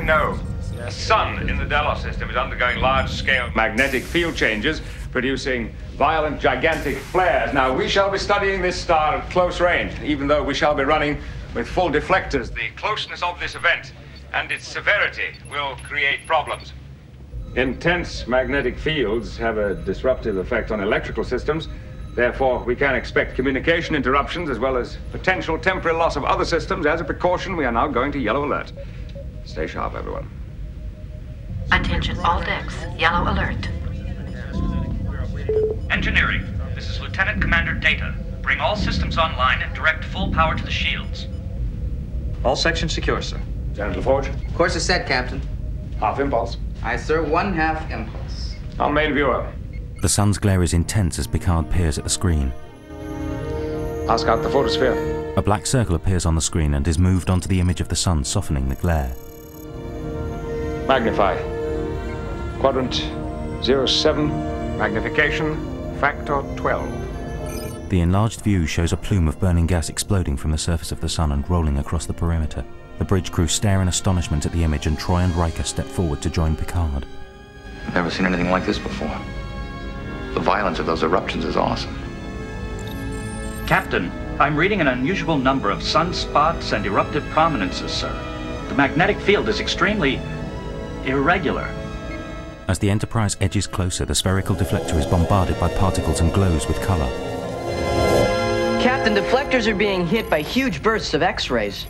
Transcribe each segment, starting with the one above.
know, the sun in the Delos system is undergoing large-scale magnetic field changes, producing violent, gigantic flares. Now, we shall be studying this star at close range, even though we shall be running with full deflectors. The closeness of this event and its severity will create problems. Intense magnetic fields have a disruptive effect on electrical systems. Therefore, we can expect communication interruptions as well as potential temporary loss of other systems. As a precaution, we are now going to yellow alert. Stay sharp, everyone. Attention all decks. Yellow alert. Engineering, this is Lieutenant Commander Data. Bring all systems online and direct full power to the shields. All sections secure, sir. Lieutenant LaForge. Course is set, Captain. Half impulse. Aye, sir. 1/2 impulse. On main viewer. The sun's glare is intense as Picard peers at the screen. Ask out the photosphere. A black circle appears on the screen and is moved onto the image of the sun, softening the glare. Magnify. Quadrant 07. Magnification factor 12. The enlarged view shows a plume of burning gas exploding from the surface of the sun and rolling across the perimeter. The bridge crew stare in astonishment at the image, and Troy and Riker step forward to join Picard. I've never seen anything like this before. The violence of those eruptions is awesome. Captain, I'm reading an unusual number of sunspots and eruptive prominences, sir. The magnetic field is extremely irregular. As the Enterprise edges closer, the spherical deflector is bombarded by particles and glows with color. Captain, deflectors are being hit by huge bursts of X-rays.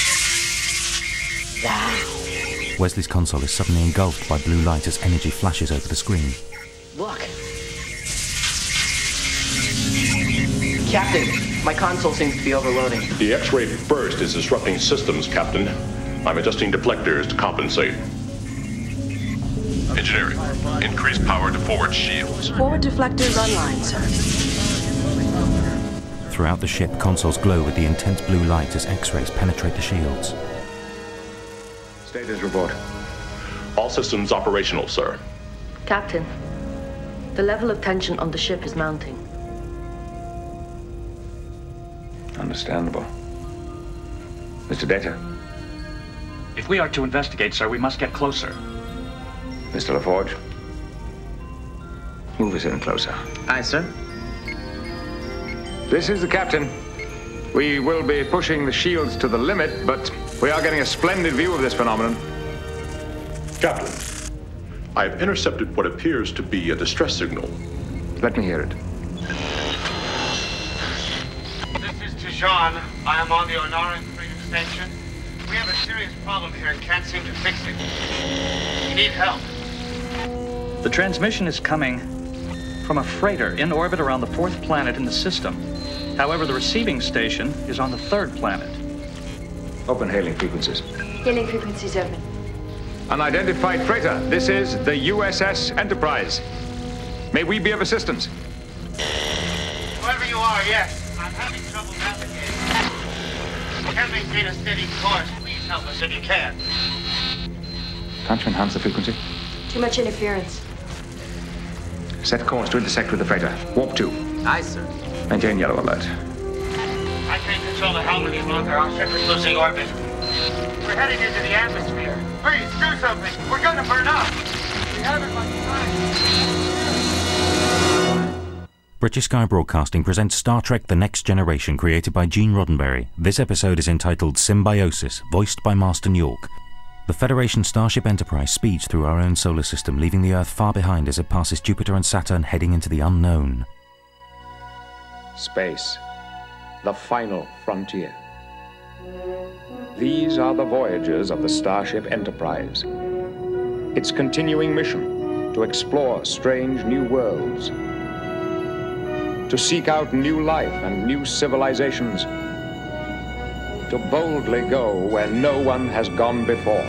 Wesley's console is suddenly engulfed by blue light as energy flashes over the screen. Look. Captain, my console seems to be overloading. The X-ray burst is disrupting systems, Captain. I'm adjusting deflectors to compensate. Engineering, increase power to forward shields. Forward deflectors online, sir. Throughout the ship, consoles glow with the intense blue light as X-rays penetrate the shields. Status report. All systems operational, sir. Captain, the level of tension on the ship is mounting. Understandable. Mr. Data. If we are to investigate, sir, we must get closer. Mr. LaForge. Move us in closer. Aye, sir. This is the captain. We will be pushing the shields to the limit, but we are getting a splendid view of this phenomenon. Captain, I have intercepted what appears to be a distress signal. Let me hear it. This is Tijan. I am on the Ornaran Freedom Station. We have a serious problem here and can't seem to fix it. We need help. The transmission is coming from a freighter in orbit around the 4th planet in the system. However, the receiving station is on the 3rd planet. Open hailing frequencies. Hailing frequencies open. Unidentified freighter. This is the USS Enterprise. May we be of assistance? Whoever you are, yes. I'm having trouble navigating. We can't maintain a steady course. Please help us if you can. Can't you enhance the frequency? Too much interference. Set course to intersect with the freighter. Warp 2. Aye, sir. Maintain yellow alert. I can't control the helm any longer. Our ship is losing orbit. We're heading into the atmosphere. Please, do something. We're gonna burn up. We haven't much time. British Sky Broadcasting presents Star Trek The Next Generation, created by Gene Roddenberry. This episode is entitled Symbiosis, voiced by Marston York. The Federation Starship Enterprise speeds through our own solar system, leaving the Earth far behind as it passes Jupiter and Saturn, heading into the unknown. Space. The final frontier. These are the voyages of the Starship Enterprise. Its continuing mission to explore strange new worlds, to seek out new life and new civilizations, to boldly go where no one has gone before.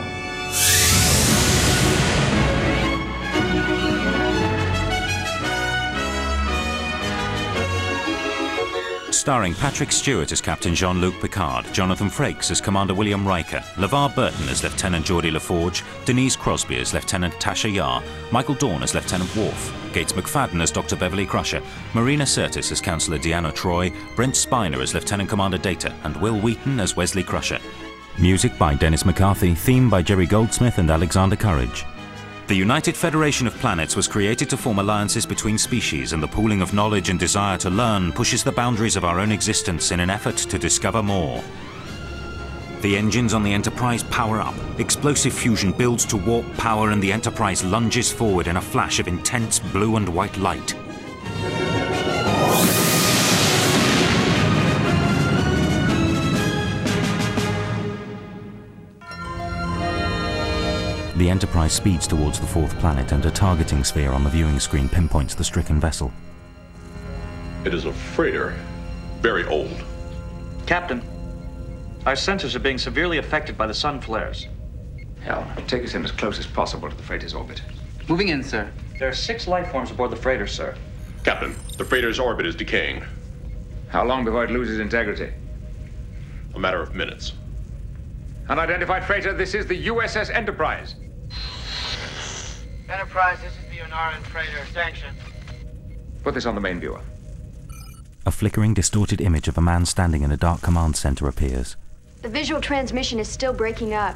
Starring Patrick Stewart as Captain Jean-Luc Picard, Jonathan Frakes as Commander William Riker, LeVar Burton as Lieutenant Geordie LaForge, Denise Crosby as Lieutenant Tasha Yar, Michael Dorn as Lieutenant Worf, Gates McFadden as Dr. Beverly Crusher, Marina Sirtis as Counselor Deanna Troi, Brent Spiner as Lieutenant Commander Data, and Will Wheaton as Wesley Crusher. Music by Dennis McCarthy, theme by Jerry Goldsmith and Alexander Courage. The United Federation of Planets was created to form alliances between species, and the pooling of knowledge and desire to learn pushes the boundaries of our own existence in an effort to discover more. The engines on the Enterprise power up. Explosive fusion builds to warp power, and the Enterprise lunges forward in a flash of intense blue and white light. The Enterprise speeds towards the fourth planet, and a targeting sphere on the viewing screen pinpoints the stricken vessel. It is a freighter, very old. Captain, our sensors are being severely affected by the sun flares. Hell, take us in as close as possible to the freighter's orbit. Moving in, sir. There are 6 life forms aboard the freighter, sir. Captain, the freighter's orbit is decaying. How long before it loses integrity? A matter of minutes. Unidentified freighter, this is the USS Enterprise. Enterprise, this is the Onaran freighter. Sanction. Put this on the main viewer. A flickering, distorted image of a man standing in a dark command center appears. The visual transmission is still breaking up.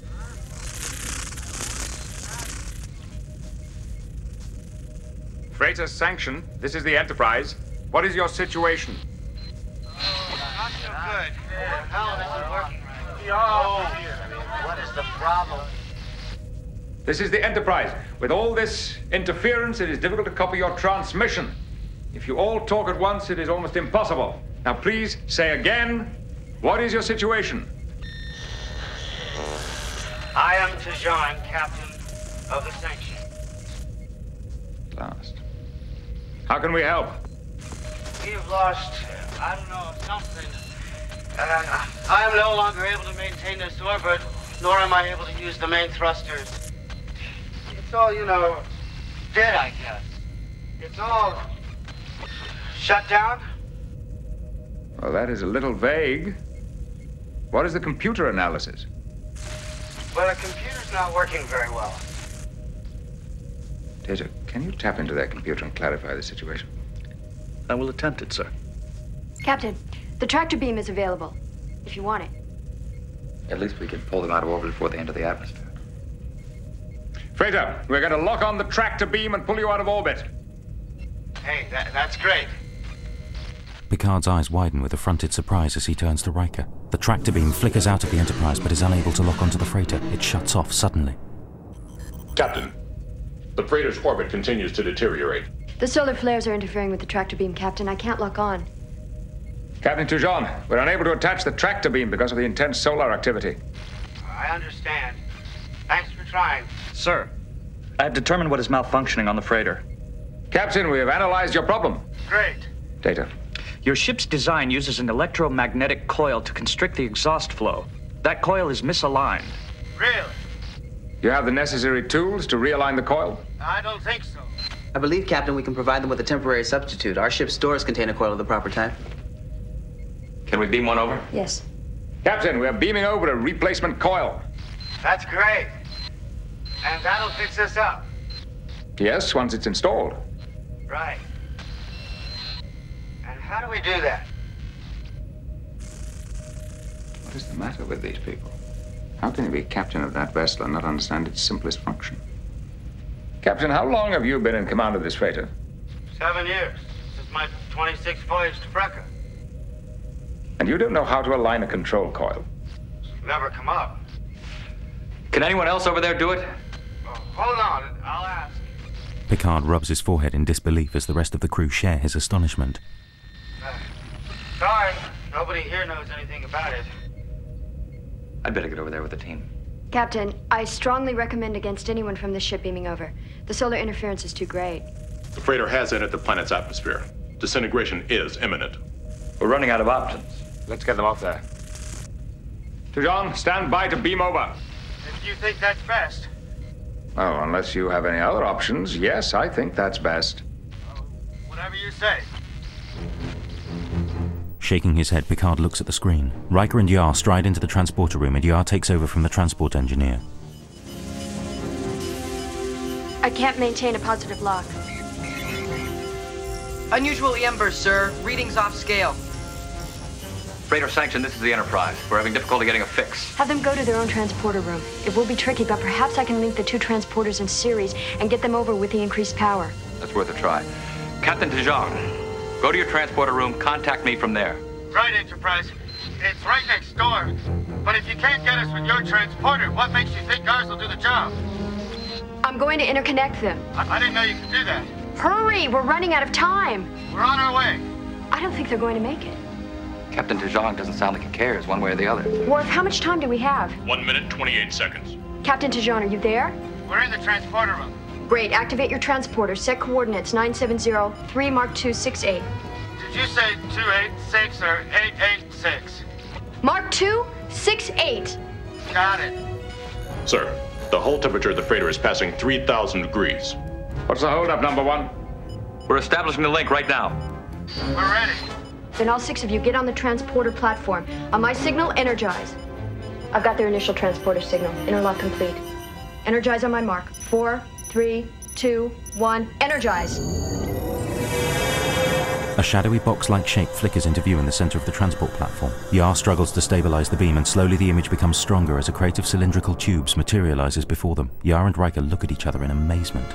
Freighter Sanction, this is the Enterprise. What is your situation? Not so good. The hell isn't working right. What is the problem? This is the Enterprise. With all this interference, it is difficult to copy your transmission. If you all talk at once, it is almost impossible. Now, please say again, what is your situation? I am Tajan, captain of the Sanction. At last. How can we help? We've lost, I don't know, something. I am no longer able to maintain this orbit, nor am I able to use the main thrusters. It's all, dead, I guess. It's all shut down. Well, that is a little vague. What is the computer analysis? Well, the computer's not working very well. Data, can you tap into that computer and clarify the situation? I will attempt it, sir. Captain, the tractor beam is available, if you want it. At least we can pull them out of orbit before they enter the atmosphere. Freighter, we're going to lock on the tractor beam and pull you out of orbit. Hey, that's great. Picard's eyes widen with affronted surprise as he turns to Riker. The tractor beam flickers out of the Enterprise but is unable to lock onto the freighter. It shuts off suddenly. Captain, the freighter's orbit continues to deteriorate. The solar flares are interfering with the tractor beam, Captain. I can't lock on. Captain Tujan, we're unable to attach the tractor beam because of the intense solar activity. I understand. Thanks for trying. Sir, I have determined what is malfunctioning on the freighter. Captain, we have analyzed your problem. Great. Data. Your ship's design uses an electromagnetic coil to constrict the exhaust flow. That coil is misaligned. Really? You have the necessary tools to realign the coil? I don't think so. I believe, Captain, we can provide them with a temporary substitute. Our ship's stores contain a coil of the proper type. Can we beam one over? Yes. Captain, we're beaming over a replacement coil. That's great. And that'll fix us up. Yes, once it's installed. Right. And how do we do that? What is the matter with these people? How can you be captain of that vessel and not understand its simplest function? Captain, how long have you been in command of this freighter? 7 years. This is my 26th voyage to Brekka. And you don't know how to align a control coil? Never come up. Can anyone else over there do it? Oh, hold on, I'll ask. Picard rubs his forehead in disbelief as the rest of the crew share his astonishment. Sorry, nobody here knows anything about it. I'd better get over there with the team. Captain, I strongly recommend against anyone from this ship beaming over. The solar interference is too great. The freighter has entered the planet's atmosphere. Disintegration is imminent. We're running out of options. Let's get them off there. Tujan, stand by to beam over. If you think that's best. Oh, unless you have any other options, yes, I think that's best. Whatever you say. Shaking his head, Picard looks at the screen. Riker and Yar stride into the transporter room, and Yar takes over from the transport engineer. I can't maintain a positive lock. Unusual EM burst, sir. Readings off scale. Freighter Sanction, this is the Enterprise. We're having difficulty getting a fix. Have them go to their own transporter room. It will be tricky, but perhaps I can link the two transporters in series and get them over with the increased power. That's worth a try. Captain Tejan, go to your transporter room, contact me from there. Right, Enterprise. It's right next door. But if you can't get us with your transporter, what makes you think ours will do the job? I'm going to interconnect them. I didn't know you could do that. Hurry! We're running out of time. We're on our way. I don't think they're going to make it. Captain Tejan doesn't sound like he cares one way or the other. Worf, how much time do we have? 1 minute, 28 seconds. Captain Tejan, are you there? We're in the transporter room. Great. Activate your transporter. Set coordinates 970-3 Mark II 68. Did you say 286 or 886? Mark II 68. Got it. Sir, the hull temperature of the freighter is passing 3,000 degrees. What's the holdup, number one? We're establishing the link right now. We're ready. Then all 6 of you get on the transporter platform. On my signal, energize. I've got their initial transporter signal. Interlock complete. Energize on my mark. 4, 3, 2, 1. Energize. A shadowy box-like shape flickers into view in the center of the transport platform. Yar struggles to stabilize the beam, and slowly the image becomes stronger as a crate of cylindrical tubes materializes before them. Yar and Riker look at each other in amazement.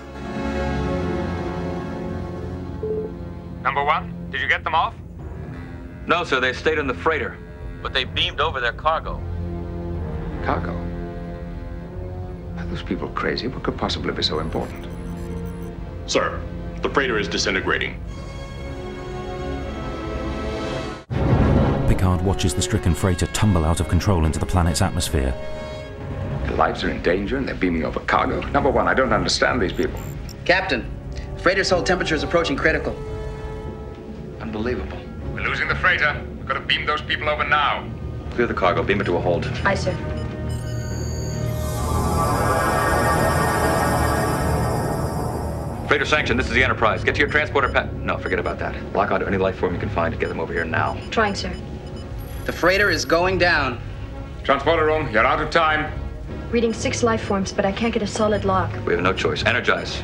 Number one, did you get them off? No, sir, they stayed in the freighter. But they beamed over their cargo. Cargo? Are those people crazy? What could possibly be so important? Sir, the freighter is disintegrating. Picard watches the stricken freighter tumble out of control into the planet's atmosphere. Their lives are in danger and they're beaming over cargo. Number one, I don't understand these people. Captain, freighter's hull temperature is approaching critical. Unbelievable. We're losing the freighter. We've got to beam those people over now. Clear the cargo, beam it to a hold. Aye, sir. Freighter Sanction, this is the Enterprise. Get to your transporter No, forget about that. Lock onto any life form you can find and get them over here now. Trying, sir. The freighter is going down. Transporter room, you're out of time. Reading 6 life forms, but I can't get a solid lock. We have no choice. Energize.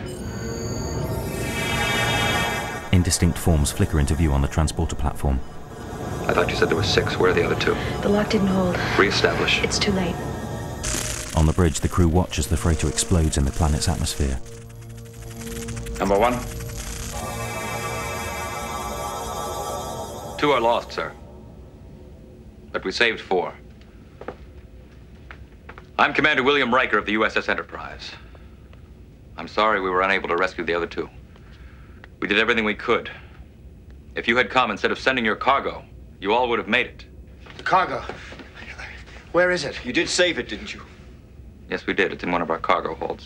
Indistinct forms flicker into view on the transporter platform. I thought you said there were 6. Where are the other 2? The lock didn't hold. Reestablish. It's too late. On the bridge, the crew watch as the freighter explodes in the planet's atmosphere. Number one. 2 are lost, sir. But we saved 4. I'm Commander William Riker of the USS Enterprise. I'm sorry we were unable to rescue the other 2. We did everything we could. If you had come instead of sending your cargo, you all would have made it. The cargo. Where is it? You did save it, didn't you? Yes, we did. It's in one of our cargo holds.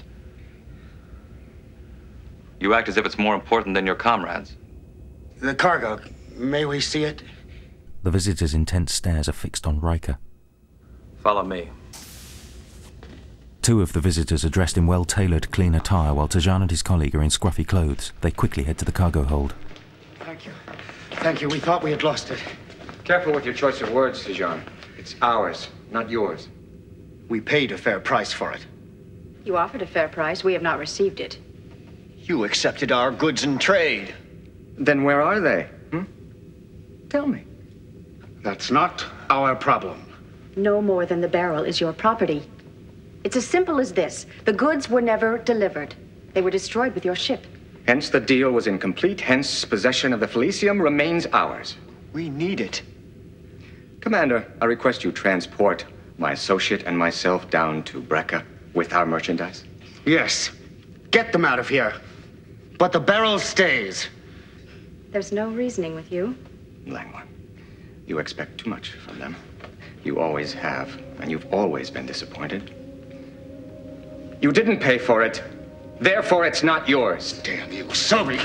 You act as if it's more important than your comrades. The cargo. May we see it? The visitor's intense stares are fixed on Riker. Follow me. 2 of the visitors are dressed in well-tailored, clean attire, while Tejan and his colleague are in scruffy clothes. They quickly head to the cargo hold. Thank you. Thank you. We thought we had lost it. Careful with your choice of words, Tejan. It's ours, not yours. We paid a fair price for it. You offered a fair price. We have not received it. You accepted our goods in trade. Then where are they? Tell me. That's not our problem. No more than the barrel is your property. It's as simple as this. The goods were never delivered. They were destroyed with your ship. Hence the deal was incomplete, hence possession of the Felicium remains ours. We need it. Commander, I request you transport my associate and myself down to Brekka with our merchandise. Yes. Get them out of here. But the barrel stays. There's no reasoning with you. Langmore, you expect too much from them. You always have, and you've always been disappointed. You didn't pay for it. Therefore, it's not yours. Damn you, sorry.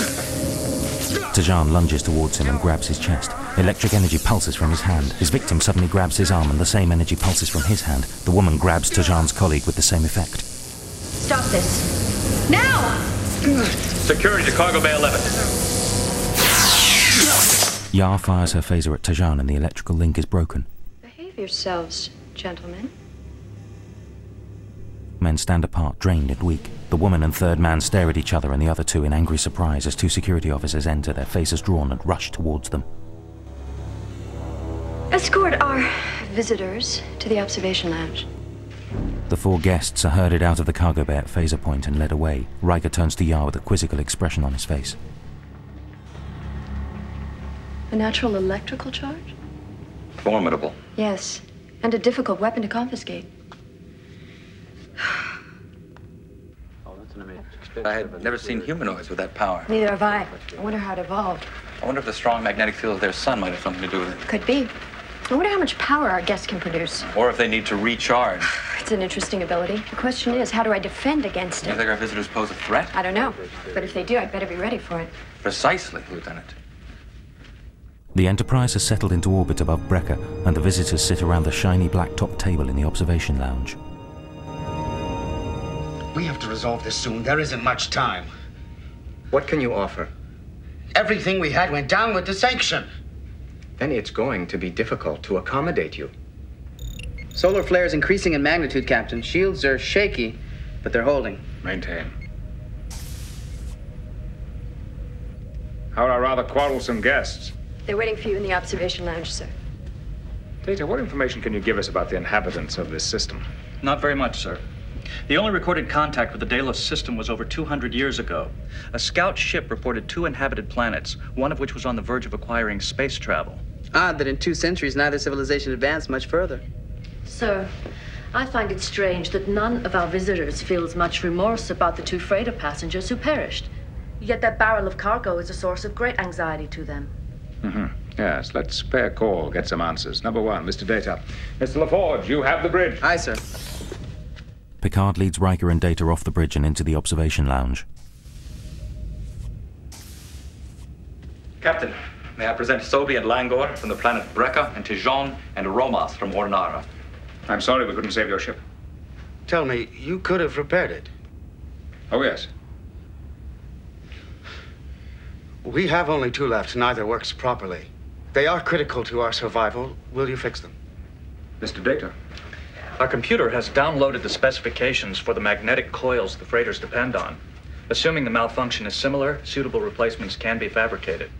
Tejan lunges towards him and grabs his chest. Electric energy pulses from his hand. His victim suddenly grabs his arm, and the same energy pulses from his hand. The woman grabs Tejan's colleague with the same effect. Stop this. Now! Security to Cargo Bay 11. Yar fires her phaser at Tejan, and the electrical link is broken. Behave yourselves, gentlemen. Men stand apart, drained and weak. The woman and third man stare at each other and the other 2 in angry surprise as 2 security officers enter, their faces drawn, and rush towards them. Escort our visitors to the observation lounge. The 4 guests are herded out of the cargo bay at phaser point and led away. Riker turns to Yar with a quizzical expression on his face. A natural electrical charge? Formidable. Yes, and a difficult weapon to confiscate. I had never seen humanoids with that power. Neither have I. I wonder how it evolved. I wonder if the strong magnetic field of their sun might have something to do with it. Could be. I wonder how much power our guests can produce. Or if they need to recharge. It's an interesting ability. The question is, how do I defend against You it? think our visitors pose a threat? I don't know. But if they do, I'd better be ready for it. Precisely, Lieutenant. The Enterprise has settled into orbit above Brekka, and the visitors sit around the shiny black-top table in the observation lounge. We have to resolve this soon. There isn't much time. What can you offer? Everything we had went down with the sanction. Then it's going to be difficult to accommodate you. Solar flare is increasing in magnitude, Captain. Shields are shaky, but they're holding. Maintain. How are our rather quarrelsome guests? They're waiting for you in the observation lounge, sir. Data, what information can you give us about the inhabitants of this system? Not very much, sir. The only recorded contact with the Delos system was over 200 years ago. A scout ship reported 2 inhabited planets, one of which was on the verge of acquiring space travel. Odd that in 2 centuries neither civilization advanced much further. Sir, I find it strange that none of our visitors feels much remorse about the 2 freighter passengers who perished. Yet that barrel of cargo is a source of great anxiety to them. Yes, let's pay a call, get some answers. Number 1, Mr. Data. Mr. LaForge, you have the bridge. Aye, sir. Picard leads Riker and Data off the bridge and into the observation lounge. Captain, may I present Sobi and Langor from the planet Brekka, and Tijon and Romas from Ornara. I'm sorry we couldn't save your ship. Tell me, you could have repaired it. Oh, yes. We have only 2 left. Neither works properly. They are critical to our survival. Will you fix them? Mr. Data. Our computer has downloaded the specifications for the magnetic coils the freighters depend on. Assuming the malfunction is similar, suitable replacements can be fabricated.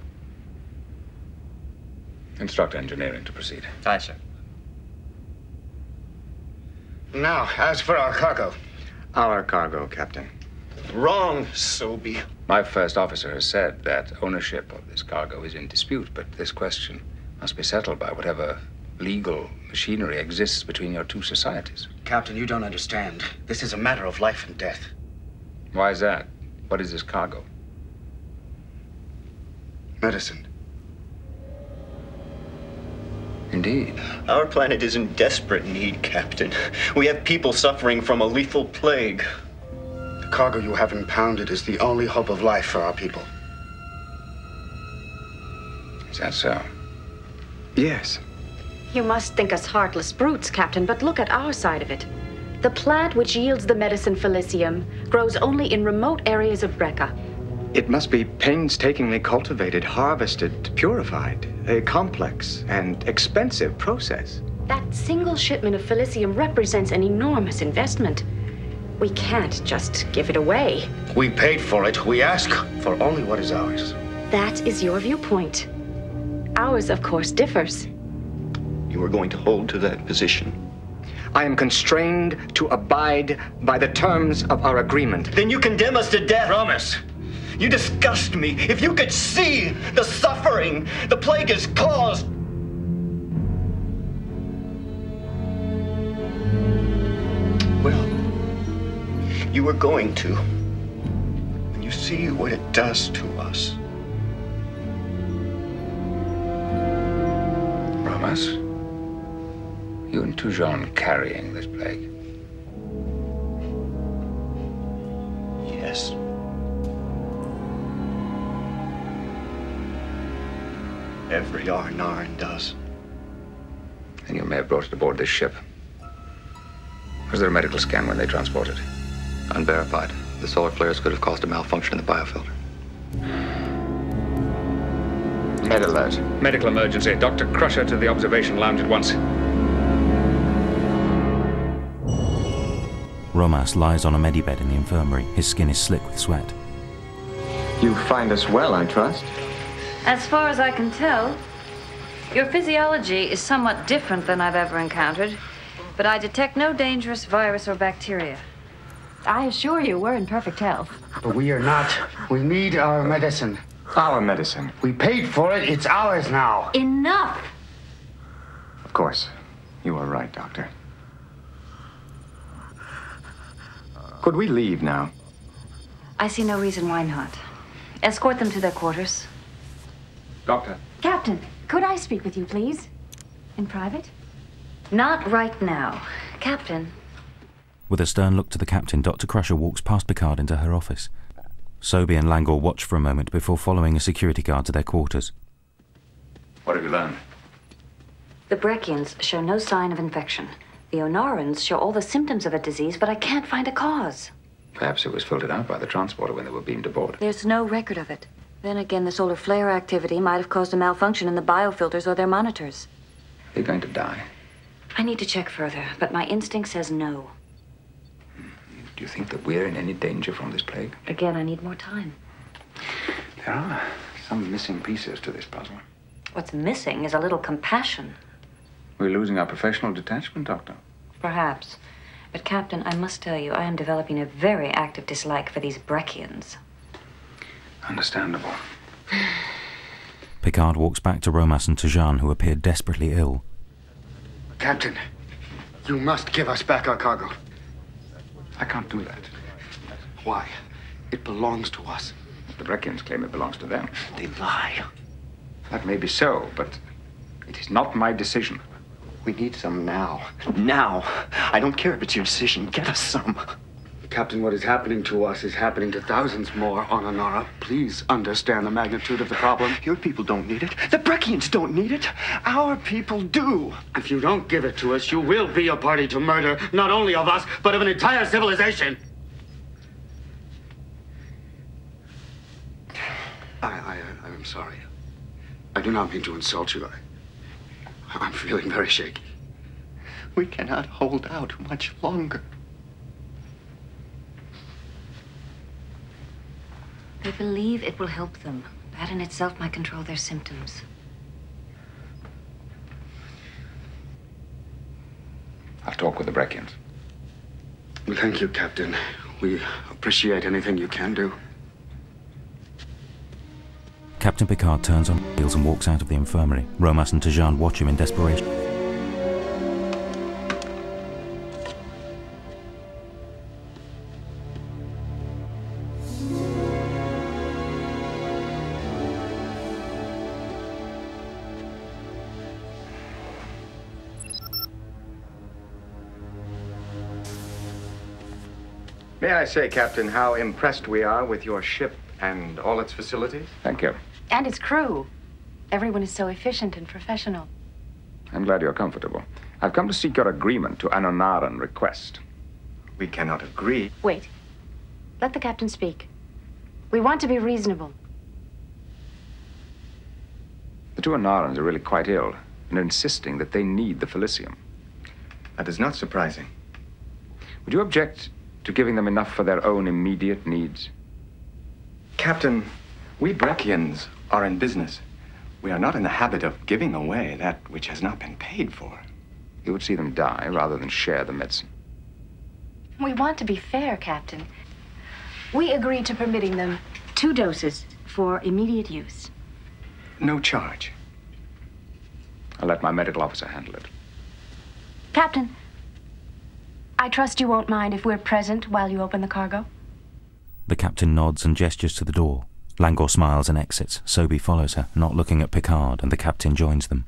Instruct engineering to proceed. Aye, sir. Now, as for our cargo. Our cargo, Captain. Wrong, Sobi. My first officer has said that ownership of this cargo is in dispute, but this question must be settled by whatever legal machinery exists between your 2 societies. Captain, you don't understand. This is a matter of life and death. Why is that? What is this cargo? Medicine. Indeed. Our planet is in desperate need, Captain. We have people suffering from a lethal plague. The cargo you have impounded is the only hope of life for our people. Is that so? Yes. You must think us heartless brutes, Captain, but look at our side of it. The plant which yields the medicine Felicium grows only in remote areas of Brekka. It must be painstakingly cultivated, harvested, purified. A complex and expensive process. That single shipment of Felicium represents an enormous investment. We can't just give it away. We paid for it. We ask for only what is ours. That is your viewpoint. Ours, of course, differs. You are going to hold to that position. I am constrained to abide by the terms of our agreement. Then you condemn us to death. Promise. You disgust me. If you could see the suffering the plague has caused. Well, you are going to. When you see what it does to us. Romas, you and Tijon carrying this plague? Yes. Every Arnaran does. And you may have brought it aboard this ship. Was there a medical scan when they transported it? Unverified. The solar flares could have caused a malfunction in the biofilter. Med alert. Medical emergency. Dr. Crusher to the observation lounge at once. Romas lies on a medibed in the infirmary. His skin is slick with sweat. You find us well, I trust? As far as I can tell. Your physiology is somewhat different than I've ever encountered, but I detect no dangerous virus or bacteria. I assure you, we're in perfect health. But we are not. We need our medicine. Our medicine. We paid for it. It's ours now. Enough! Of course. You are right, Doctor. Could we leave now? I see no reason why not. Escort them to their quarters. Doctor. Captain, could I speak with you, please? In private? Not right now. Captain. With a stern look to the captain, Dr. Crusher walks past Picard into her office. Sobey and Langor watch for a moment before following a security guard to their quarters. What have you learned? The Breccians show no sign of infection. The Onarans show all the symptoms of a disease, but I can't find a cause. Perhaps it was filtered out by the transporter when they were beamed aboard. There's no record of it. Then again, the solar flare activity might have caused a malfunction in the biofilters or their monitors. They're going to die. I need to check further, but my instinct says no. Do you think that we're in any danger from this plague? Again, I need more time. There are some missing pieces to this puzzle. What's missing is a little compassion. We're losing our professional detachment, Doctor. Perhaps. But, Captain, I must tell you, I am developing a very active dislike for these Breccians. Understandable. Picard walks back to Romas and Tajan, who appear desperately ill. Captain, you must give us back our cargo. I can't do that. Why? It belongs to us. The Breccians claim it belongs to them. They lie. That may be so, but it is not my decision. We need some now. Now. I don't care if it's your decision. Get us some. Captain, what is happening to us is happening to thousands more on Onara. Please understand the magnitude of the problem. Your people don't need it. The Breccians don't need it. Our people do. If you don't give it to us, you will be a party to murder, not only of us, but of an entire civilization. I'm sorry. I do not mean to insult you. I'm feeling very shaky. We cannot hold out much longer. They believe it will help them. That in itself might control their symptoms. I'll talk with the Breccians. Well, thank you, Captain. We appreciate anything you can do. Captain Picard turns on heels and walks out of the infirmary. Romas and Tajan watch him in desperation. May I say, Captain, how impressed we are with your ship and all its facilities? Thank you. And its crew. Everyone is so efficient and professional. I'm glad you're comfortable. I've come to seek your agreement to an Onaran request. We cannot agree. Wait. Let the captain speak. We want to be reasonable. The two Onarans are really quite ill and are insisting that they need the Felicium. That is not surprising. Would you object to giving them enough for their own immediate needs? Captain, we Breccians are in business. We are not in the habit of giving away that which has not been paid for. You would see them die rather than share the medicine. We want to be fair, Captain. We agreed to permitting them 2 doses for immediate use. No charge. I'll let my medical officer handle it. Captain, I trust you won't mind if we're present while you open the cargo? The captain nods and gestures to the door. Langor smiles and exits. Sobey follows her, not looking at Picard, and the captain joins them.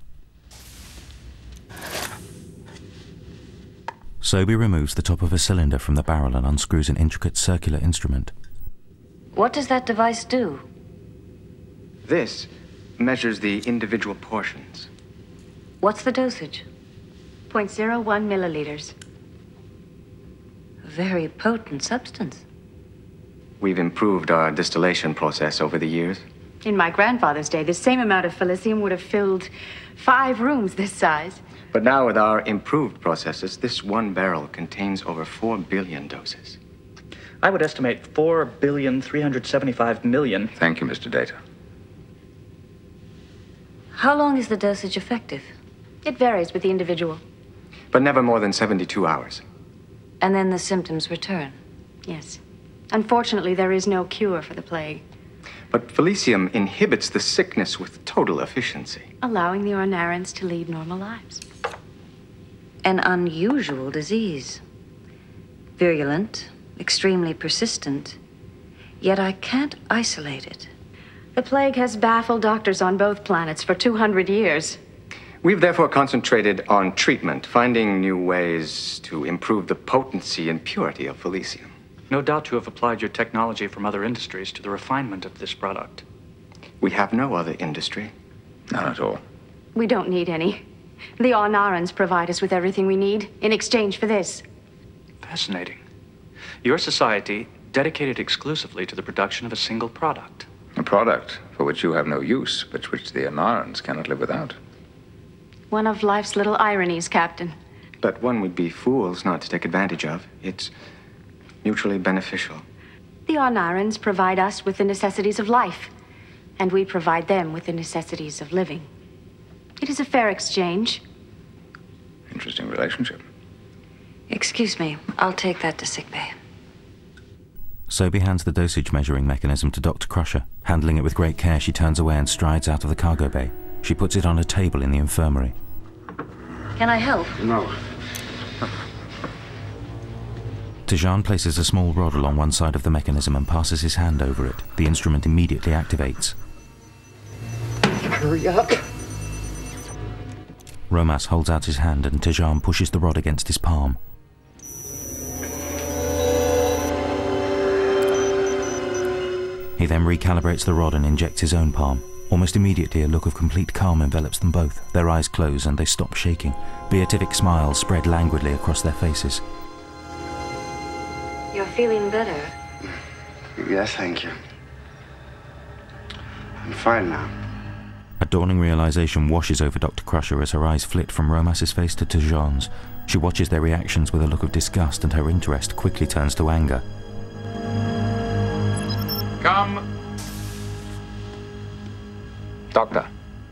Sobey removes the top of a cylinder from the barrel and unscrews an intricate circular instrument. What does that device do? This measures the individual portions. What's the dosage? 0.01 milliliters. A very potent substance. We've improved our distillation process over the years. In my grandfather's day, the same amount of Felicium would have filled 5 rooms this size. But now with our improved processes, this one barrel contains over 4 billion doses. I would estimate 4,375,000,000. Thank you, Mr. Data. How long is the dosage effective? It varies with the individual. But never more than 72 hours. And then the symptoms return? Yes. Unfortunately, there is no cure for the plague. But Felicium inhibits the sickness with total efficiency. Allowing the Ornarans to lead normal lives. An unusual disease. Virulent, extremely persistent. Yet I can't isolate it. The plague has baffled doctors on both planets for 200 years. We've therefore concentrated on treatment, finding new ways to improve the potency and purity of Felicium. No doubt you have applied your technology from other industries to the refinement of this product. We have no other industry. None at all. We don't need any. The Ornarans provide us with everything we need in exchange for this. Fascinating. Your society dedicated exclusively to the production of a single product. A product for which you have no use, but which the Ornarans cannot live without. One of life's little ironies, Captain. But one would be fools not to take advantage of. It's mutually beneficial. The Ornarans provide us with the necessities of life, and we provide them with the necessities of living. It is a fair exchange. Interesting relationship. Excuse me, I'll take that to sickbay. Sophie hands the dosage measuring mechanism to Dr. Crusher. Handling it with great care, she turns away and strides out of the cargo bay. She puts it on a table in the infirmary. Can I help? No. Tejan places a small rod along one side of the mechanism and passes his hand over it. The instrument immediately activates. Hurry up. Romas holds out his hand and Tejan pushes the rod against his palm. He then recalibrates the rod and injects his own palm. Almost immediately, a look of complete calm envelops them both. Their eyes close and they stop shaking. Beatific smiles spread languidly across their faces. You're feeling better? Yes, thank you. I'm fine now. A dawning realization washes over Dr. Crusher as her eyes flit from Romas's face to Tejan's. She watches their reactions with a look of disgust, and her interest quickly turns to anger. Come. Doctor.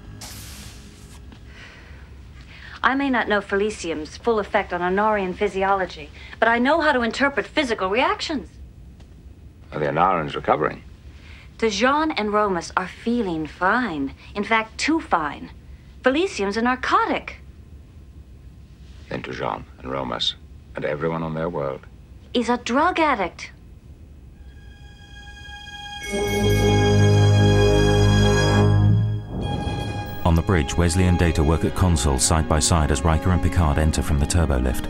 I may not know Felicium's full effect on Ornarian physiology, but I know how to interpret physical reactions. Are the Ornarans recovering? Tejan and Romas are feeling fine. In fact, too fine. Felicium's a narcotic. Then Tejan and Romas and everyone on their world. He's a drug addict. On the bridge, Wesley and Data work at consoles side by side as Riker and Picard enter from the turbo lift.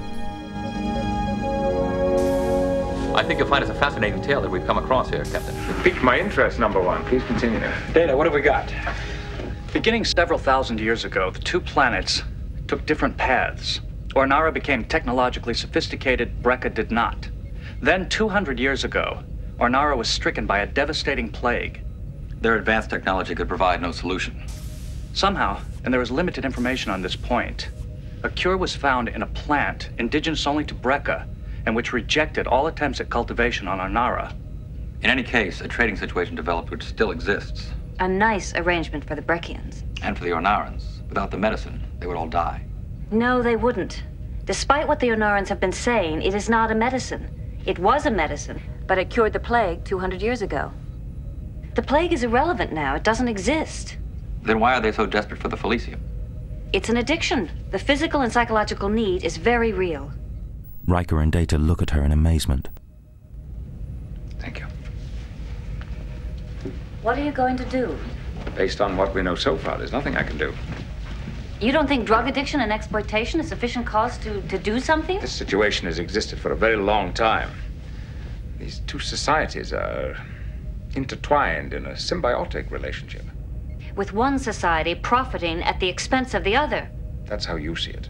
I think you'll find it's a fascinating tale that we've come across here, Captain. It piqued my interest, number one. Please continue. Data, what have we got? Beginning several thousand years ago, the two planets took different paths. Ornara became technologically sophisticated, Brekka did not. Then, 200 years ago, Ornara was stricken by a devastating plague. Their advanced technology could provide no solution. Somehow, and there is limited information on this point, a cure was found in a plant indigenous only to Brekka, and which rejected all attempts at cultivation on Ornara. In any case, a trading situation developed which still exists. A nice arrangement for the Brekkians. And for the Ornarans. Without the medicine, they would all die. No, they wouldn't. Despite what the Ornarans have been saying, it is not a medicine. It was a medicine, but it cured the plague 200 years ago. The plague is irrelevant now. It doesn't exist. Then why are they so desperate for the Felicium? It's an addiction. The physical and psychological need is very real. Riker and Data look at her in amazement. Thank you. What are you going to do? Based on what we know so far, there's nothing I can do. You don't think drug addiction and exploitation is sufficient cause to do something? This situation has existed for a very long time. These two societies are intertwined in a symbiotic relationship. With one society profiting at the expense of the other. That's how you see it.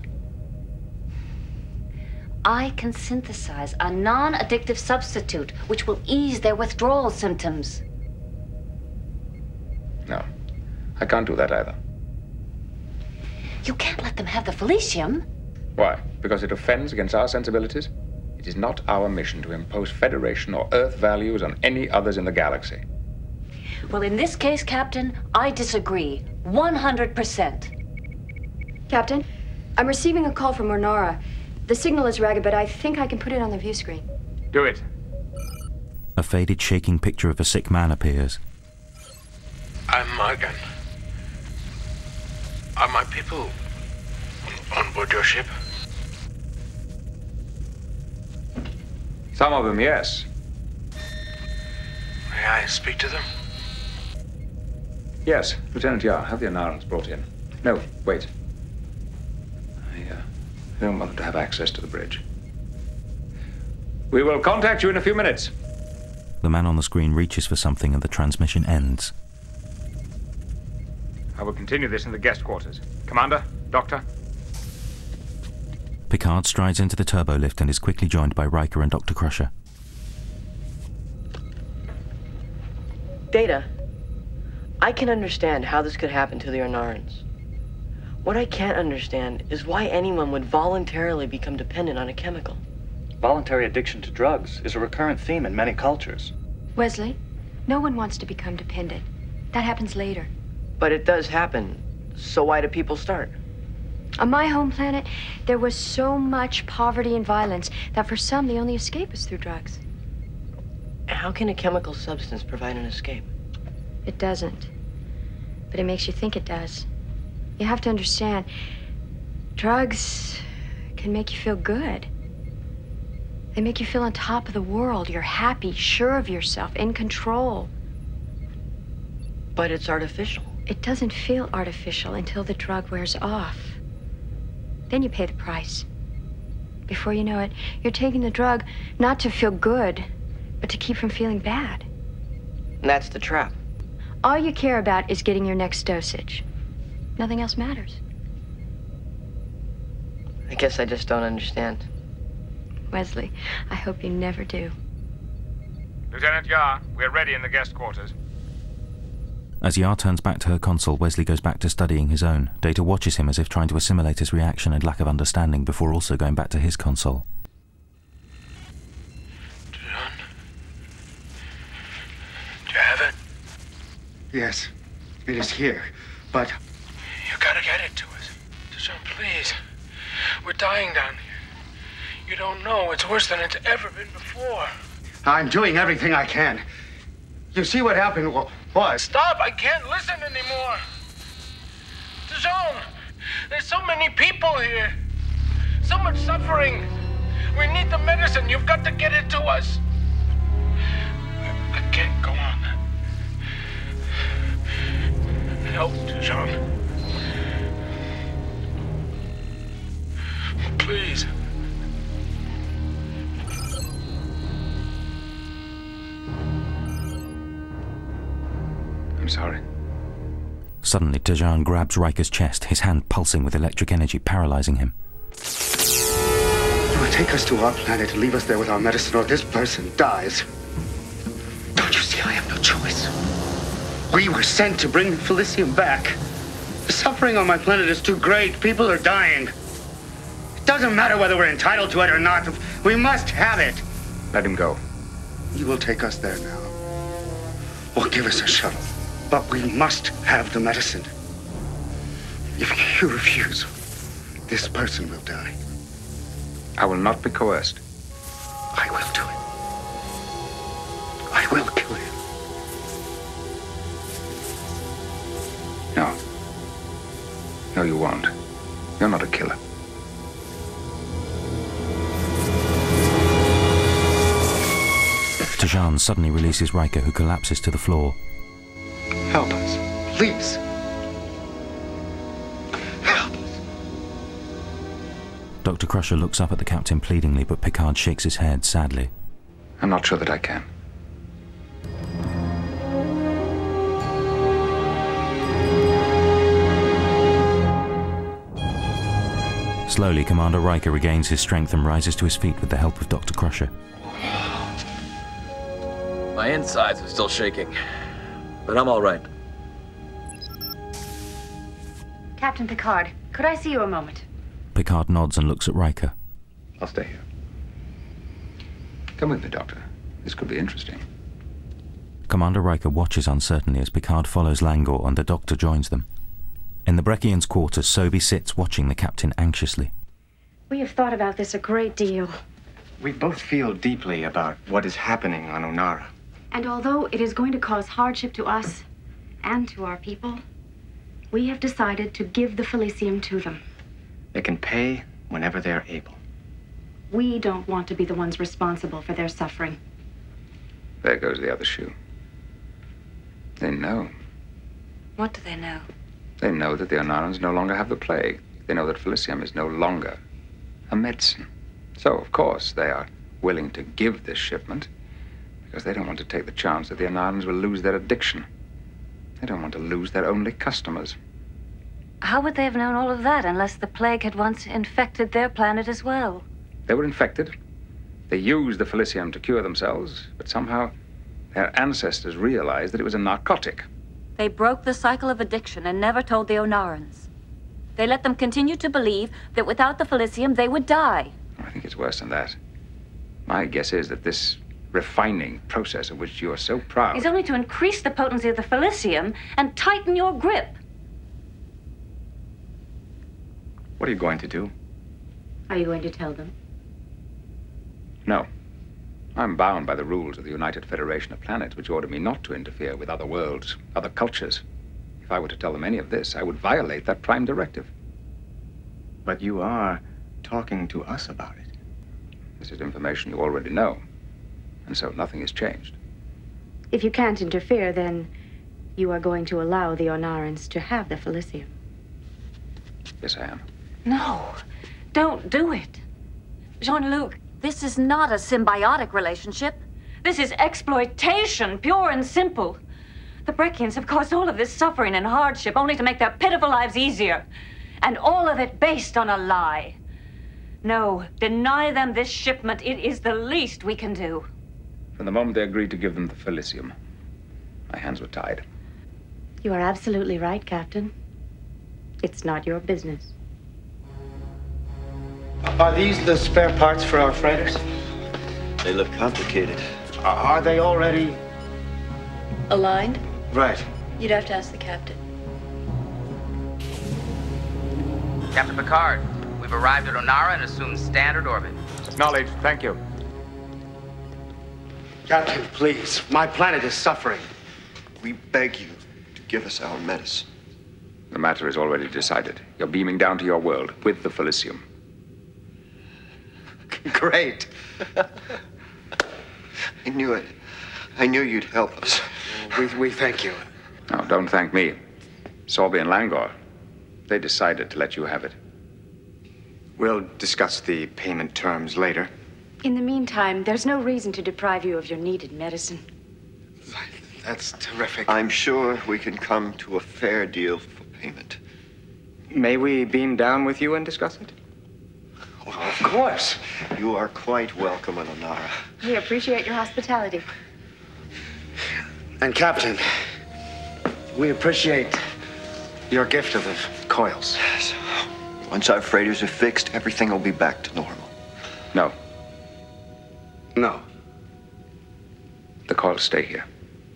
I can synthesize a non-addictive substitute which will ease their withdrawal symptoms. No, I can't do that either. You can't let them have the Felicium. Why? Because it offends against our sensibilities? It is not our mission to impose Federation or Earth values on any others in the galaxy. Well, in this case, Captain, I disagree. 100%. Captain, I'm receiving a call from Ornara. The signal is ragged, but I think I can put it on the view screen. Do it. A faded, shaking picture of a sick man appears. I'm Morgan. Are my people on board your ship? Some of them, yes. May I speak to them? Yes, Lieutenant Yar, have the Anarans brought in. No, wait. I don't want them to have access to the bridge. We will contact you in a few minutes. The man on the screen reaches for something and the transmission ends. I will continue this in the guest quarters. Commander, Doctor. Picard strides into the turbo lift and is quickly joined by Riker and Dr. Crusher. Data, I can understand how this could happen to the Ornarans. What I can't understand is why anyone would voluntarily become dependent on a chemical. Voluntary addiction to drugs is a recurrent theme in many cultures. Wesley, no one wants to become dependent. That happens later. But it does happen, so why do people start? On my home planet, there was so much poverty and violence that for some, the only escape is through drugs. How can a chemical substance provide an escape? It doesn't. But it makes you think it does. You have to understand, drugs can make you feel good. They make you feel on top of the world. You're happy, sure of yourself, in control. But it's artificial. It doesn't feel artificial until the drug wears off. Then you pay the price. Before you know it, you're taking the drug not to feel good, but to keep from feeling bad. And that's the trap. All you care about is getting your next dosage. Nothing else matters. I guess I just don't understand. Wesley, I hope you never do. Lieutenant Yar, we're ready in the guest quarters. As Yar turns back to her console, Wesley goes back to studying his own. Data watches him as if trying to assimilate his reaction and lack of understanding before also going back to his console. John? Do you have it? Yes, it is here, but... You gotta get it to us. John, please. We're dying down here. You don't know. It's worse than it's ever been before. I'm doing everything I can. You see what happened was... Stop! I can't listen anymore. Dijon, there's so many people here. So much suffering. We need the medicine. You've got to get it to us. I can't go on. Help, Dijon. Please. I'm sorry. Suddenly, Tajan grabs Riker's chest, his hand pulsing with electric energy, paralyzing him. You will take us to our planet and leave us there with our medicine, or this person dies. Don't you see I have no choice? We were sent to bring Felicium back. The suffering on my planet is too great. People are dying. It doesn't matter whether we're entitled to it or not. We must have it. Let him go. You will take us there now. Or give us a shuttle. But we must have the medicine. If you refuse, this person will die. I will not be coerced. I will do it. I will kill him. No. No, you won't. You're not a killer. Tajan suddenly releases Riker, who collapses to the floor. Help us, please. Help us. Dr. Crusher looks up at the captain pleadingly, but Picard shakes his head sadly. I'm not sure that I can. Slowly, Commander Riker regains his strength and rises to his feet with the help of Dr. Crusher. My insides are still shaking, but I'm all right. Captain Picard, could I see you a moment? Picard nods and looks at Riker. I'll stay here. Come with me, Doctor. This could be interesting. Commander Riker watches uncertainly as Picard follows Langor and the Doctor joins them. In the Breccians' quarters, Sobi sits watching the captain anxiously. We have thought about this a great deal. We both feel deeply about what is happening on Onara. And although it is going to cause hardship to us and to our people, we have decided to give the Felicium to them. They can pay whenever they're able. We don't want to be the ones responsible for their suffering. There goes the other shoe. They know. What do they know? They know that the Onarans no longer have the plague. They know that Felicium is no longer a medicine. So, of course, they are willing to give this shipment because they don't want to take the chance that the Onarans will lose their addiction. They don't want to lose their only customers. How would they have known all of that unless the plague had once infected their planet as well? They were infected. They used the Felicium to cure themselves, but somehow their ancestors realized that it was a narcotic. They broke the cycle of addiction and never told the Onarans. They let them continue to believe that without the Felicium, they would die. I think it's worse than that. My guess is that this refining process of which you are so proud is only to increase the potency of the Felicium and tighten your grip. What are you going to do? Are you going to tell them? No. I'm bound by the rules of the United Federation of Planets, which order me not to interfere with other worlds, other cultures. If I were to tell them any of this, I would violate that prime directive. But you are talking to us about it. This is information you already know, and so nothing has changed. If you can't interfere, then you are going to allow the Onarans to have the Felicium. Yes, I am. No, don't do it. Jean-Luc, this is not a symbiotic relationship. This is exploitation, pure and simple. The Breccians have caused all of this suffering and hardship only to make their pitiful lives easier. And all of it based on a lie. No, deny them this shipment. It is the least we can do. From the moment they agreed to give them the Felicium, my hands were tied. You are absolutely right, Captain. It's not your business. Are these the spare parts for our freighters? They look complicated. Are they already... Aligned? Right. You'd have to ask the captain. Captain Picard, we've arrived at Onara and assumed standard orbit. Acknowledged. Thank you. Captain, please. My planet is suffering. We beg you to give us our medicine. The matter is already decided. You're beaming down to your world with the Felicium. Great. I knew it. I knew you'd help us. We thank you. No, don't thank me. Sorby and Langor, they decided to let you have it. We'll discuss the payment terms later. In the meantime, there's no reason to deprive you of your needed medicine. That's terrific. I'm sure we can come to a fair deal for payment. May we beam down with you and discuss it? Oh, of course. You are quite welcome on Onara. We appreciate your hospitality. And Captain, we appreciate your gift of the coils. Once our freighters are fixed, everything will be back to normal. No. No. The coils stay here.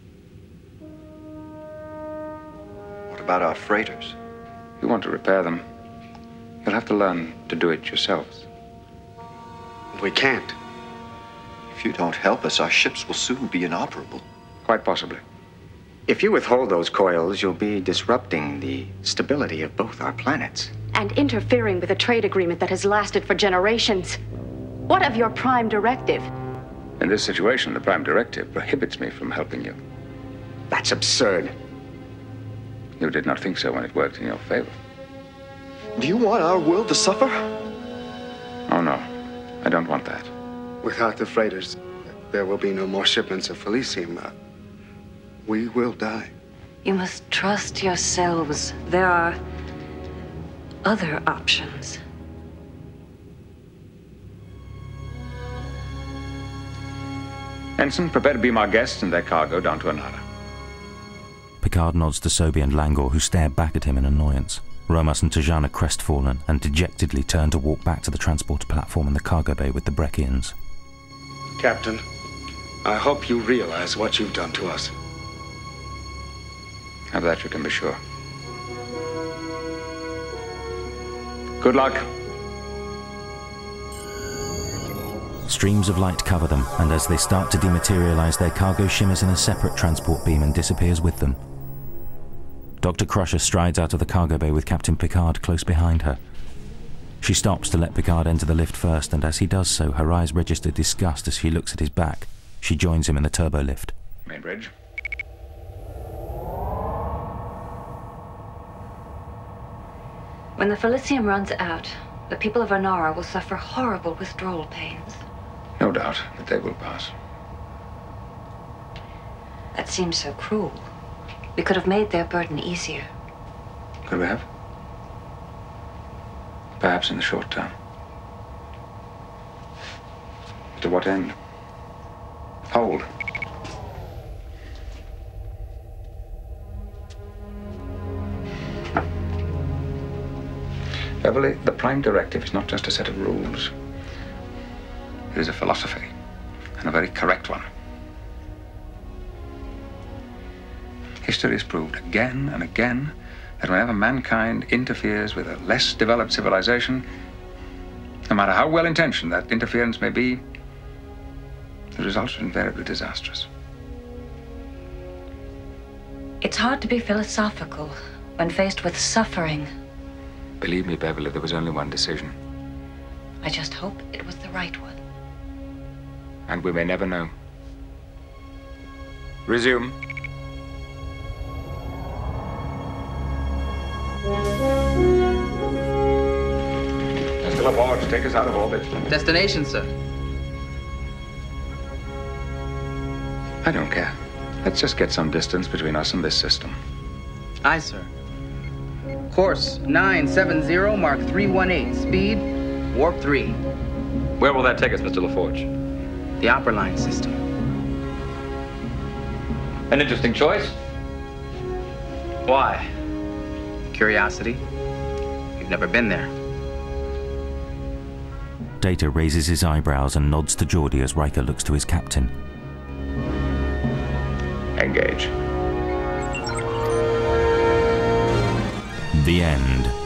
What about our freighters? If you want to repair them, you'll have to learn to do it yourselves. We can't. If you don't help us, our ships will soon be inoperable. Quite possibly. If you withhold those coils, you'll be disrupting the stability of both our planets. And interfering with a trade agreement that has lasted for generations. What of your prime directive? In this situation, the prime directive prohibits me from helping you. That's absurd. You did not think so when it worked in your favor. Do you want our world to suffer? Oh, no. I don't want that. Without the freighters, there will be no more shipments of Felicium. We will die. You must trust yourselves. There are other options. Ensign, prepare to beam our guests and their cargo down to Onara. Picard nods to Sobi and Langor, who stare back at him in annoyance. Romas and Tajana crestfallen and dejectedly turn to walk back to the transporter platform in the cargo bay with the Breccians. Captain, I hope you realize what you've done to us. Of that you can be sure. Good luck. Streams of light cover them, and as they start to dematerialize, their cargo shimmers in a separate transport beam and disappears with them. Dr. Crusher strides out of the cargo bay with Captain Picard close behind her. She stops to let Picard enter the lift first, and as he does so, her eyes register disgust as she looks at his back. She joins him in the turbo lift. Main bridge. When the Felicium runs out, the people of Onara will suffer horrible withdrawal pains. No doubt that they will pass. That seems so cruel. We could have made their burden easier. Could we have? Perhaps in the short term. To what end? Hold. Beverly, the Prime Directive is not just a set of rules. It is a philosophy, and a very correct one. History has proved again and again that whenever mankind interferes with a less developed civilization, no matter how well-intentioned that interference may be, the results are invariably disastrous. It's hard to be philosophical when faced with suffering. Believe me, Beverly, there was only one decision. I just hope it was the right one. And we may never know. Resume. Mr. LaForge, take us out of orbit. Destination, sir. I don't care. Let's just get some distance between us and this system. Aye, sir. Course 970, Mark 318. Speed, warp 3. Where will that take us, Mr. LaForge? The Opera Line system. An interesting choice. Why? Curiosity. You've never been there. Data raises his eyebrows and nods to Geordi as Riker looks to his captain. Engage. The end.